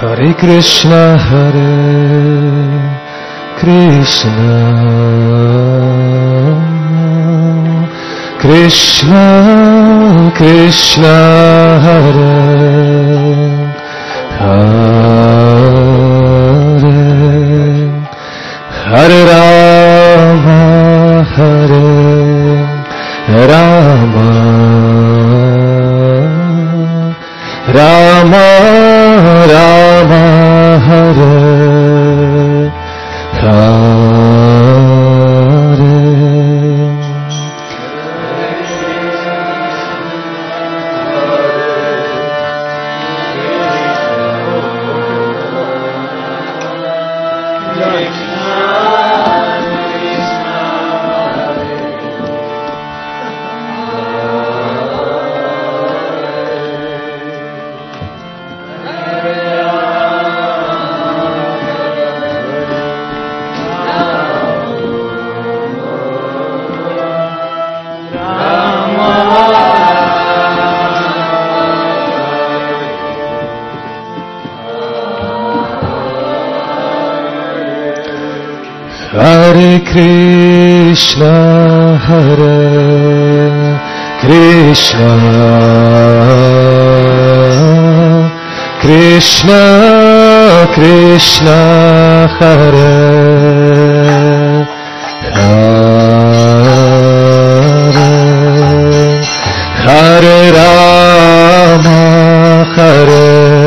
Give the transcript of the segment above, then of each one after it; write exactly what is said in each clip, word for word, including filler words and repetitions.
Hare Krishna, Hare Krishna, Krishna Krishna, Hare Hare, Hare Rama, Hare Rama, Rama Rama, Hare Hare. Hare Krishna, Hare Krishna, Krishna Krishna, Hare Hare, Hare Rama, Hare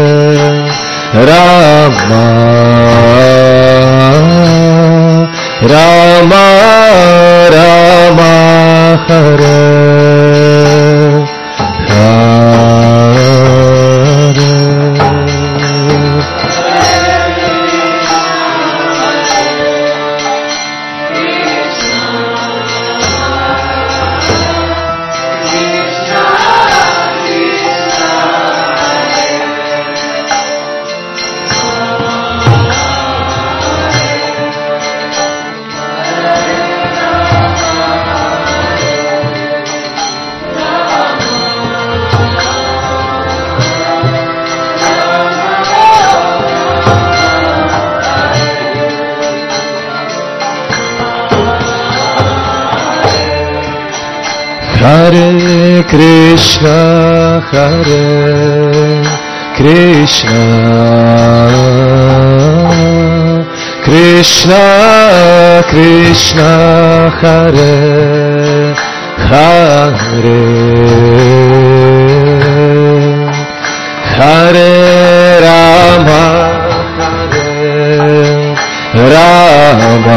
Rama, Rama Rama, Hare Hare. Hare Krishna, Hare Krishna, Krishna Krishna, Hare Hare, Hare Rama, Hare Rama,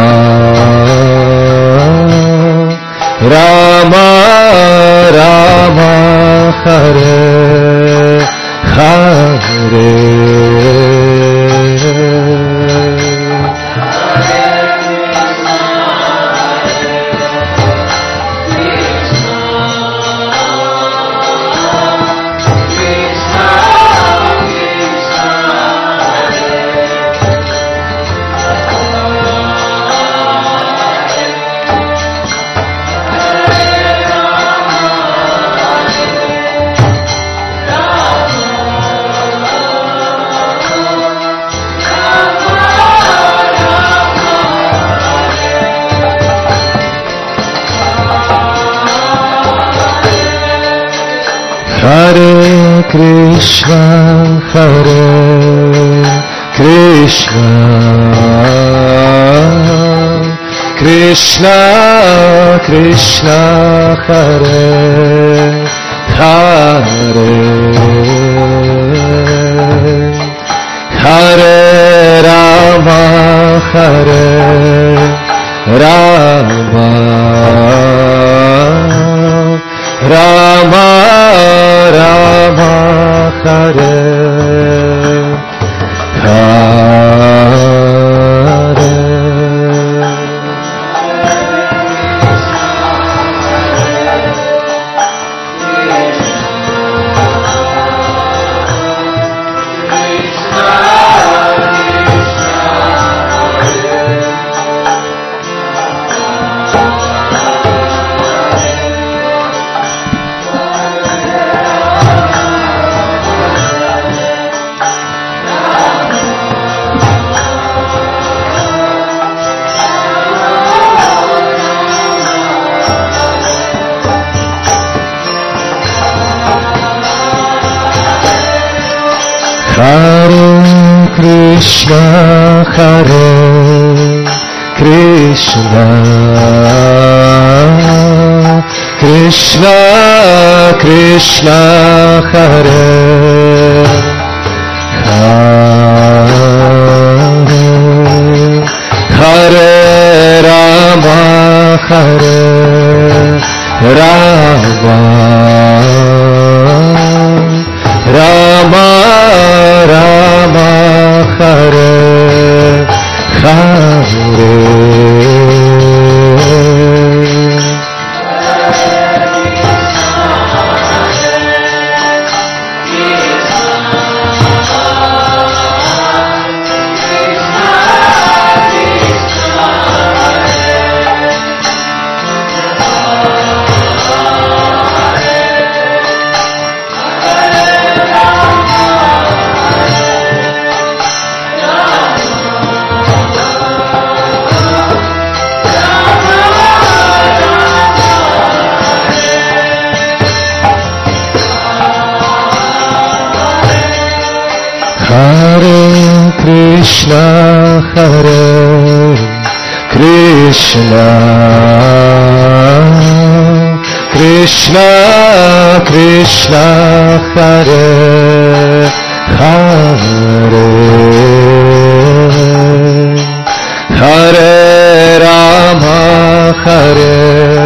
Rama Rama, Hare Hare. Hare Krishna, Hare Krishna, Krishna Krishna, Hare Hare, Hare Rama, Hare Rama, Rama Rama, Hare Hare. Hare Krishna, Hare Krishna, Krishna Krishna, Hare Hare, Hare Rama, Hare Rama, Rama Rama, Hare Hare. Hare Krishna, Hare Krishna, Krishna Krishna, Hare Hare, Hare Rama, Hare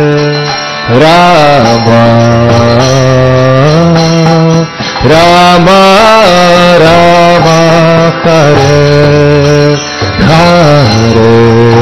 Rama, Rama Rama, Hare Hare.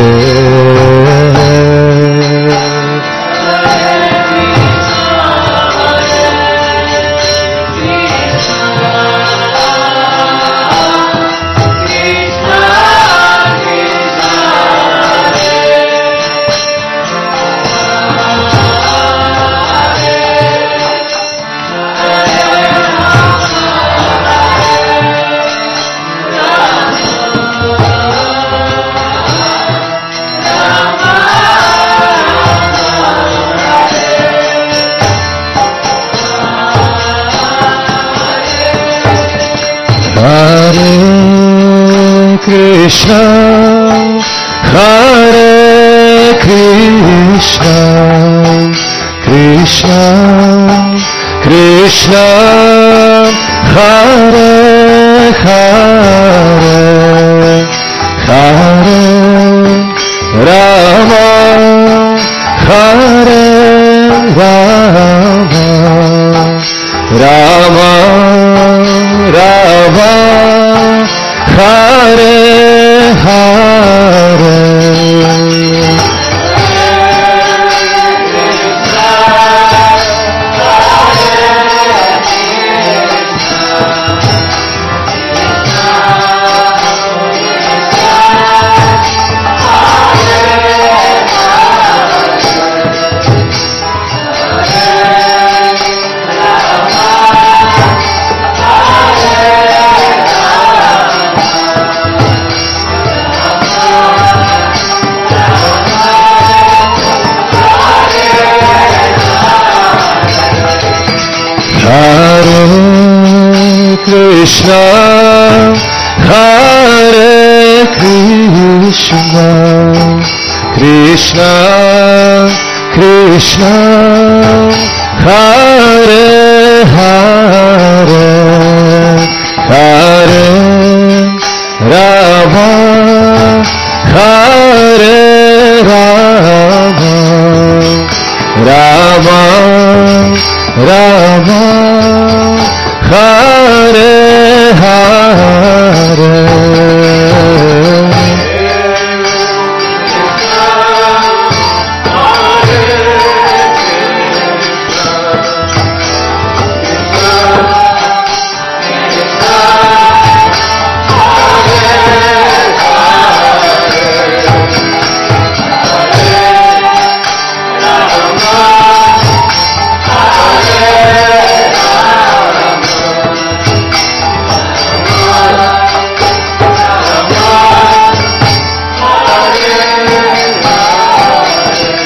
Hare Krishna, Hare Krishna, Krishna Krishna, Hare Hare, Hare Rama, Hare Rama, Rama Rama, Hare Hare. Hare Krishna, Hare Krishna, Krishna Krishna, Hare Hare, Hare Rama, Hare Rama, Rama Rama, Hare Hare.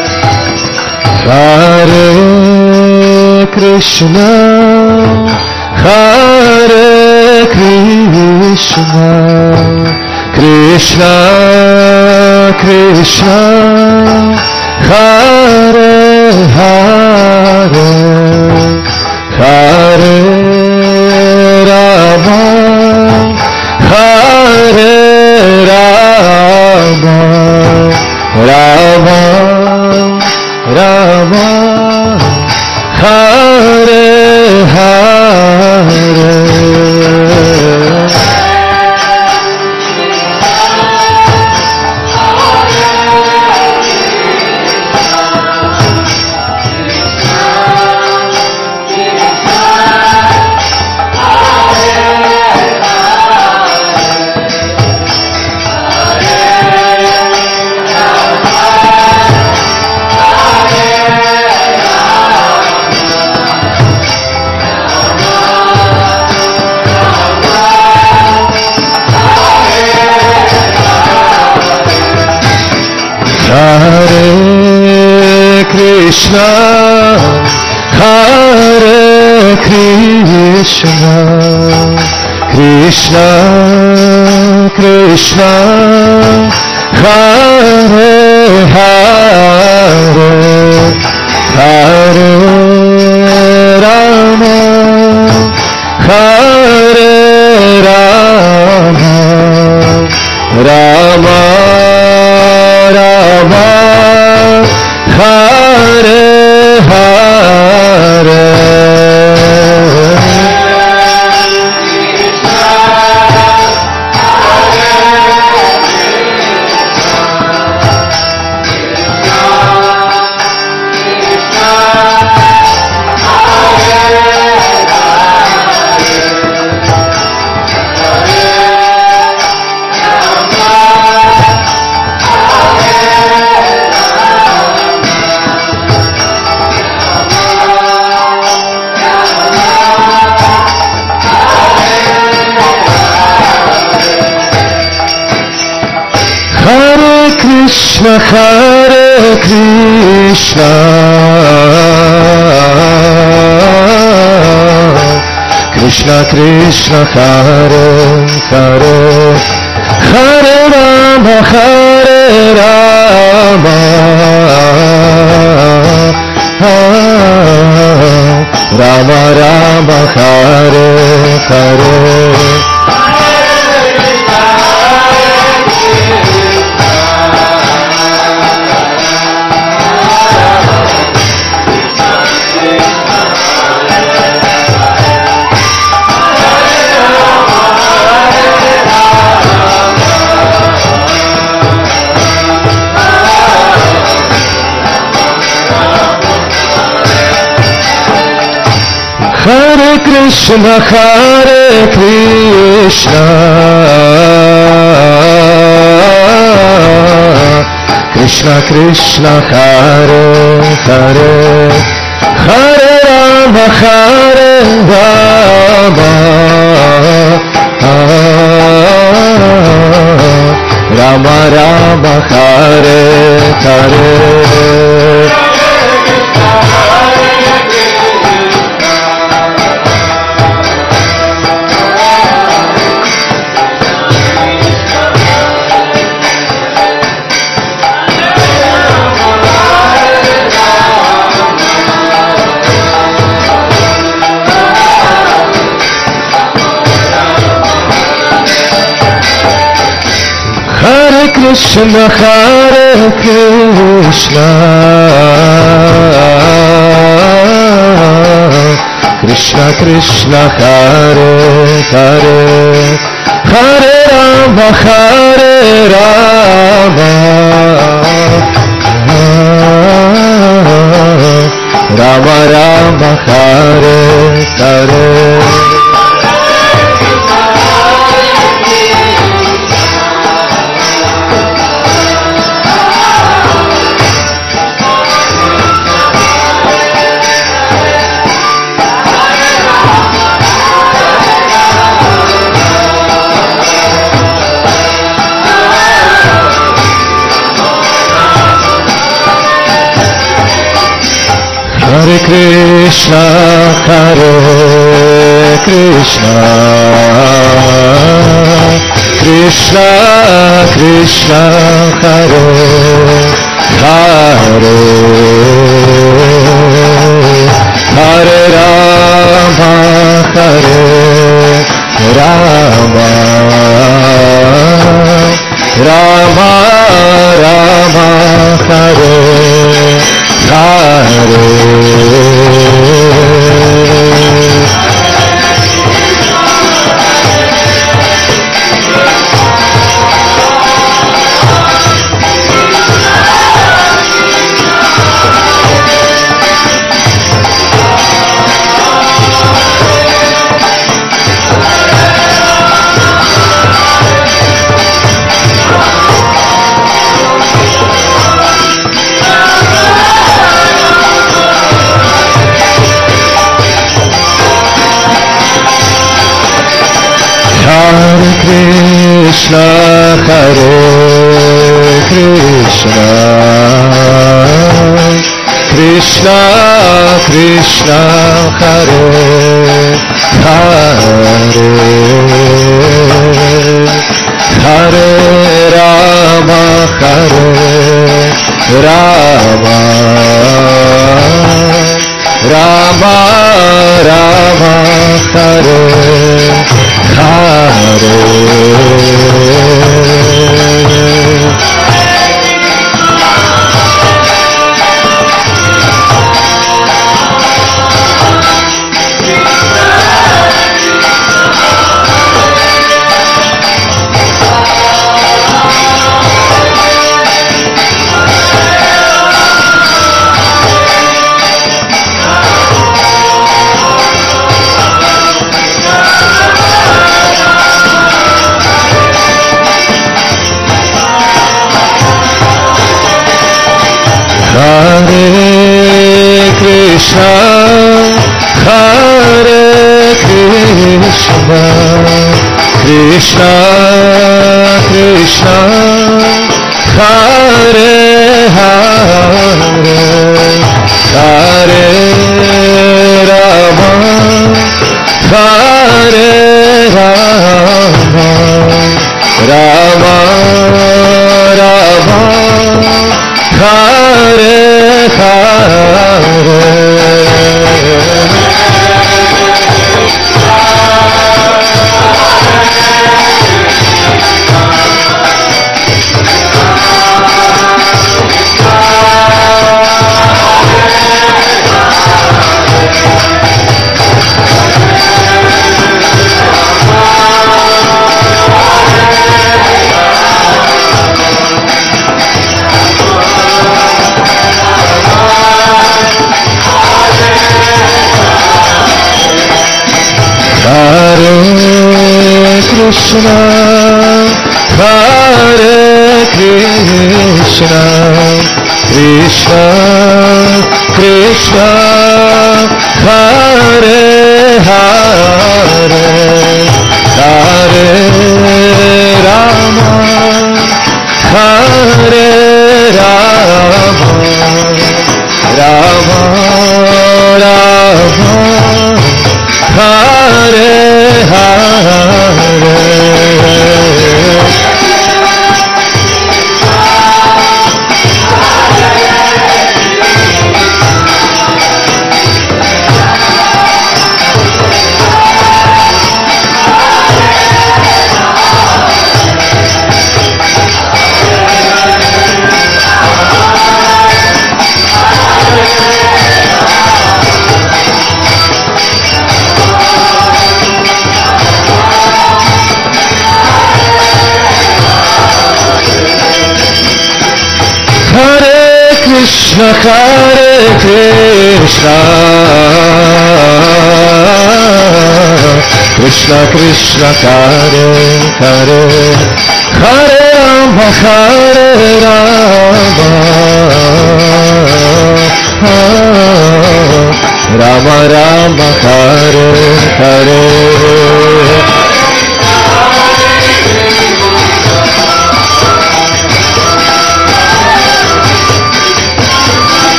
Hare Krishna, Hare Krishna, Krishna Krishna, Hare Hare, Hare Rama, Hare Rama, Rama Rama, Hare Hare. Hare Krishna, Hare Krishna, Krishna Krishna, Hare Hare, Hare Rama, Hare Rama, Rama Rama, Hare Hare. Krishna, Hare Krishna, Krishna Krishna, Hare Hare, Hare Rama, Hare Rama, Rama Rama, Hare Hare. Hare Krishna, Hare Krishna, Krishna Krishna, Hare Hare, Hare Rama, Hare Rama, Rama Rama, Hare Hare. Krishna, Hare Krishna, Krishna Krishna, Hare Hare, Hare Rama, Hare Rama, Rama Rama, Hare Hare. Hare Krishna, Hare Krishna, Krishna Krishna, Hare Hare, Hare Rama, Hare Rama, Rama Rama, Hare Hare. Krishna, Hare Krishna, Krishna Krishna, Hare Hare, Hare Rama, Hare Rama, Rama Rama, Hare Hare. Hare Krishna, Hare Krishna, Krishna Krishna, Hare Hare, Hare Rama, Hare Rama, Rama Rama, Hare Hare. Krishna, Hare Krishna, Krishna Krishna, Hare Hare, Hare Rama, Hare Rama, Rama Rama, Hare Hare. Krishna, Hare Krishna, Krishna Krishna, Hare Hare, Hare Rama, Hare Rama, Rama Rama, Hare Hare.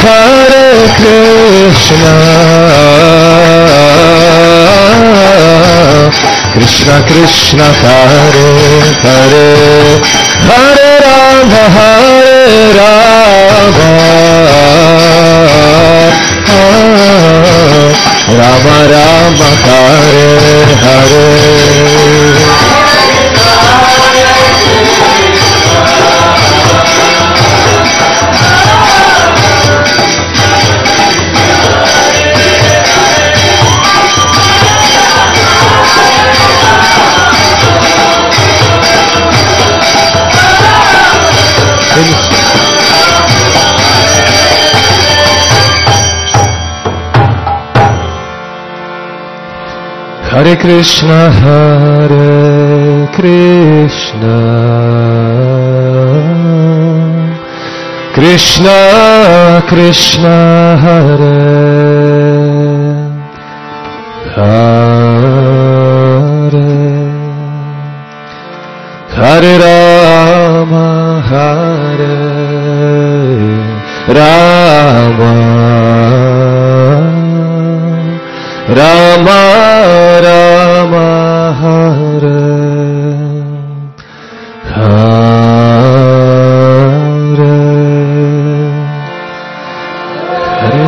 Hare Krishna, Krishna Krishna Hare Hare, Hare Rama Hare Rama, Rama Rama Hare Hare. Hare Krishna, Hare Krishna, Krishna Krishna, Hare Hare, Hare Rama, Hare Rama, Rama Rama Hare Hare, Hare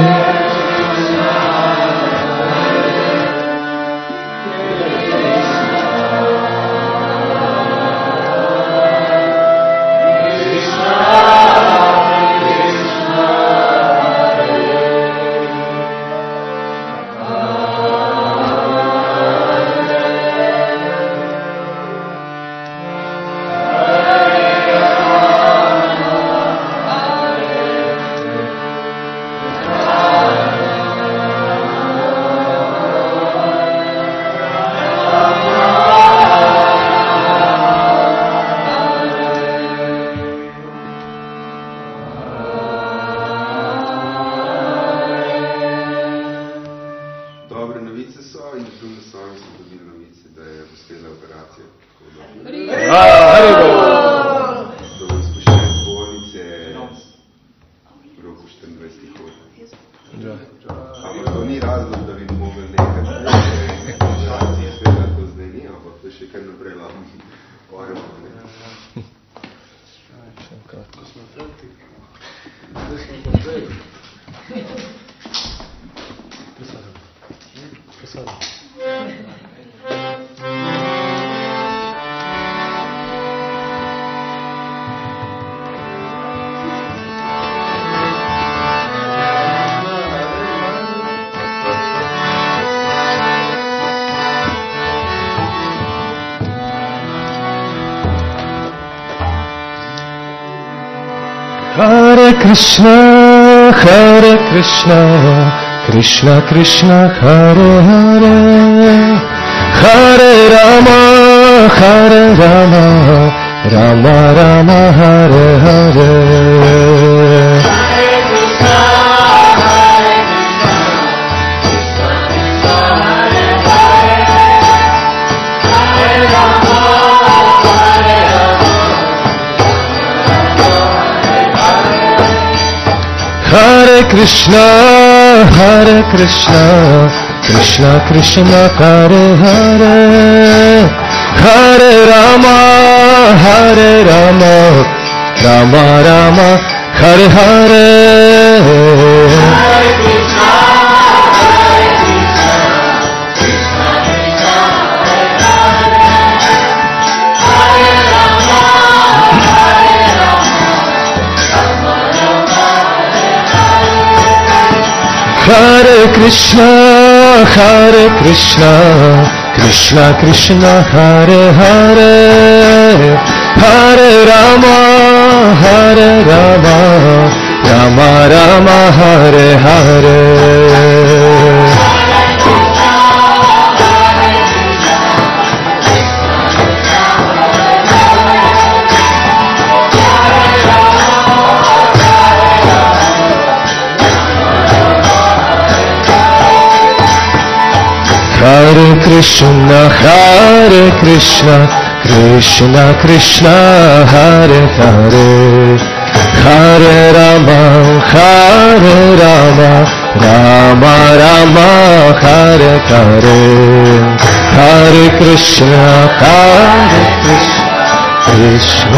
Hare Krishna, Hare Krishna, Krishna Krishna, Hare Hare, Hare Rama, Hare Rama, Rama Rama, Hare Hare. Hare Krishna, Hare Krishna, Krishna Krishna, Hare Hare, Hare Rama, Hare Rama, Rama Rama, Hare Hare. Hare Krishna, Hare Krishna, Krishna Krishna, Hare Hare, Hare Rama, Hare Rama, Rama Rama, Hare Hare. Hare Krishna, Hare Krishna, Krishna Krishna, Hare Hare, Hare Rama, Hare Rama, Rama Rama, Hare Hare, Hare Krishna, Hare Krishna, Krishna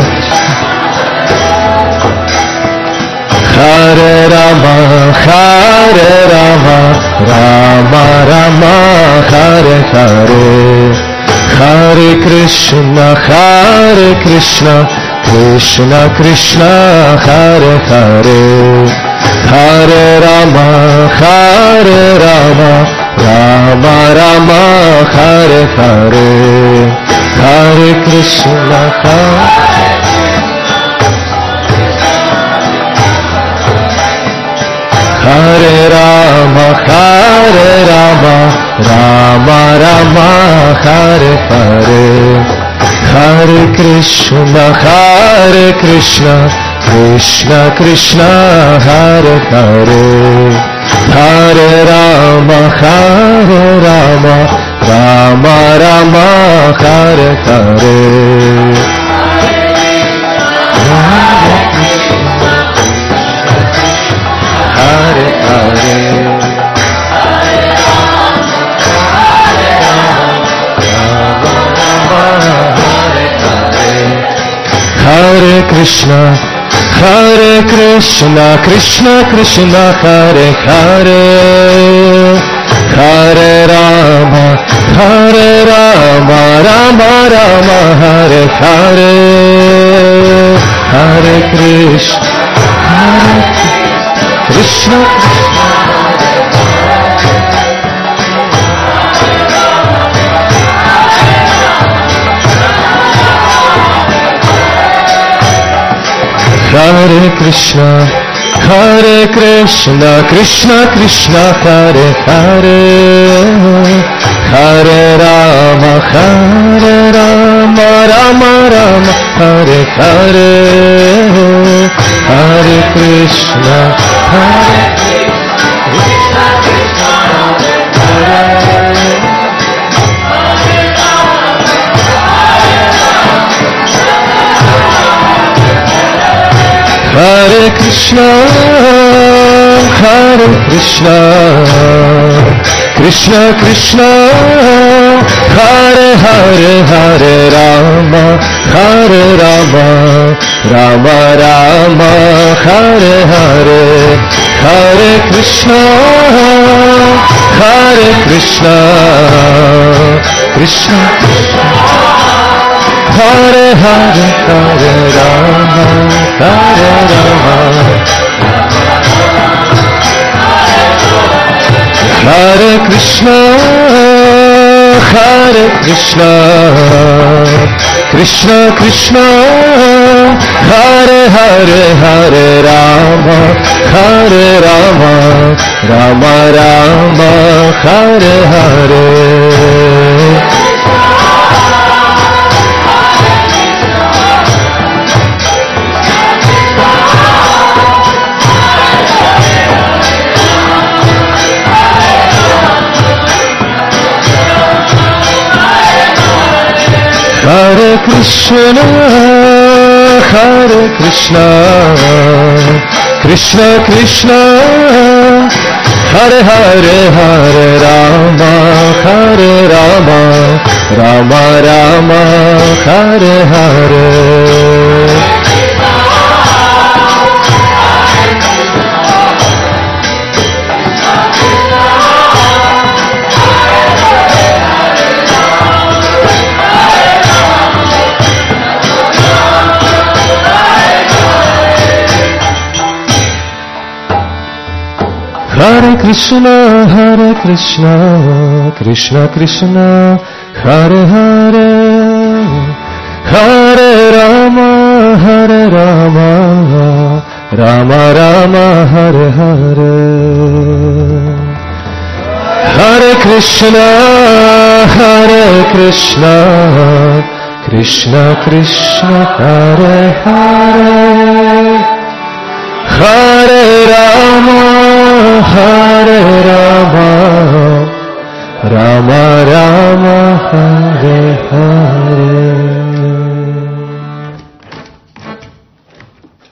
Hare Rama, Hare Rama, Rama Rama, Hare Hare, Hare Krishna, Hare Krishna, Krishna Krishna, Hare Hare, Hare Rama, Hare Rama, Rama Rama, Hare Hare, Hare Krishna, Hare Hare Rama, Hare Rama, Rama Rama, Hare Hare, Hare Krishna, Hare Krishna, Krishna Krishna, Hare Hare, Hare Rama, Hare Rama, Rama Rama, Hare Hare, Hare Hare, Hare Krishna, Hare Krishna, Krishna Krishna, Hare Hare, Hare Rama, Hare Rama, Rama Rama, Hare Hare, Hare Krishna, Hare Krishna, Hare Krishna, Hare Krishna, Krishna Krishna, Hare Hare, Hare Rama, Hare Rama, Rama Rama, Hare Hare, Hare Krishna, Hare Krishna, Hare Krishna, Hare Krishna, Krishna Krishna, Hare Hare, Hare Rama, Hare Rama, Rama Rama, Hare Hare, Hare Krishna, Hare Krishna, Krishna Krishna, Hare Hare, Hare Rama, Hare Rama, Hare Krishna, Hare Krishna, Krishna Krishna, Hare Hare, Hare Rama, Hare Rama, Rama Rama, Hare Hare, Hare Krishna, Hare Krishna, Krishna Krishna, Hare Hare, Hare Rama, Hare Rama, Rama Rama, Hare Hare, Hare Krishna, Hare Krishna, Krishna Krishna, Hare Hare, Hare Rama, Hare Rama, Rama Rama, Hare Hare, Hare Krishna, Hare Krishna, Krishna Krishna, Hare Hare, Hare Rama, Hare Rama,